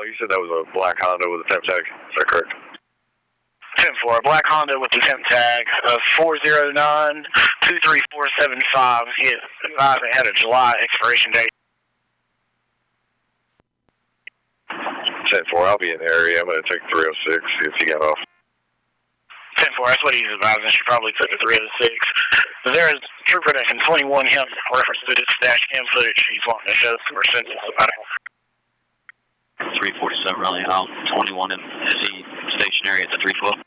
you said that was a black Honda with a temp tag. Is that correct? 10-4, black Honda with the temp tag of 409-23475. He advised it had a July expiration date. 10-4, I'll be in the area. I'm going to take 306, see if he got off. 10-4, that's what he's advising. She probably took a 306. There is trooper that can 21 him reference to this dash cam footage. He's wanting to show some senses about it. 347 running out, 21 him. Is he stationary at the 312?